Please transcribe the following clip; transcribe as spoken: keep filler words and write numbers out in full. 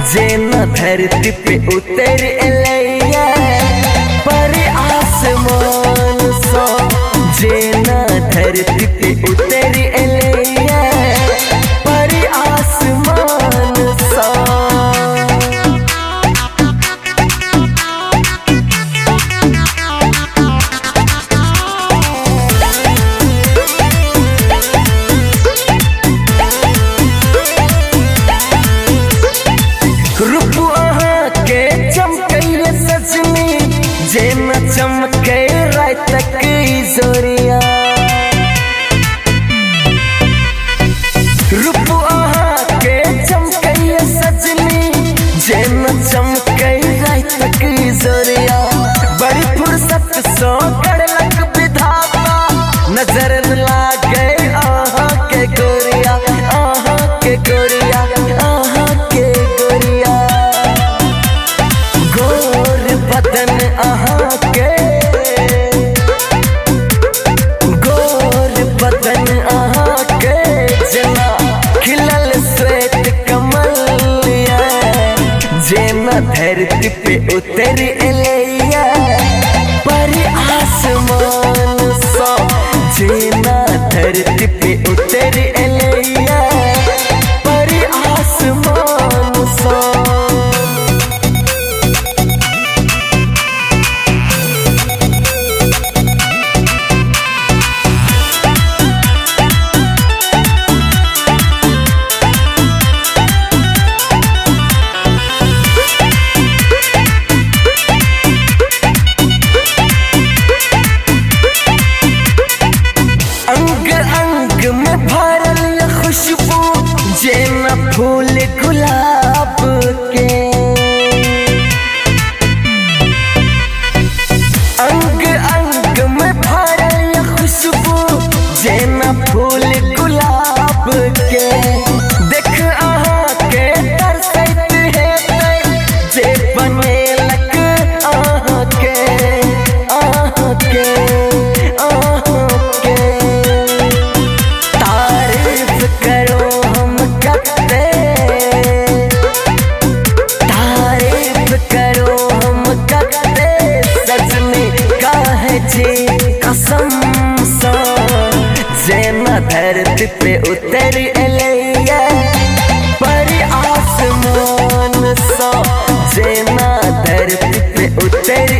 जेना धरती पे उतर एलैया पर आसमान सो, जेना धरती पे उतर एलैया पर आसमान सो। रूप अहाँ के चमकैल सजनी, जेना चमकै रातक जोरिया। रूप अहाँ के चमकैल सजनी, जेना चमकै रातक जोरिया। बड़ी फुर्सत सो करलक विधाता, नजर लागे अहाँ के गोरिया, अहाँ के गोरिया, अहाँ के गोरिया। गोर बदन अहाँ के, गोर बदन अहाँ के, जेना खिलल श्वेत कमलिया। जेना धरती पे उतर एलैया पर आसमान सो, जेना धरती पे उतर एलैया पर आसमान सो। अंग अंग में भरल ये खुशबू, जेना फूल गुलाब के। अंग अंग में भरल ये खुशबू, जेना फूल गुलाब के। देख अहाँ के तरसैत हेतै, जे बनेलक अहाँ के, अहाँ के, अहाँ के। तारीफ करो हम कते, तारीफ करो हम कते, सजनी काहे जी कसम सा। जेना धरती पे उतर एलैया पर आसमान सो, जेना धरती पे उतर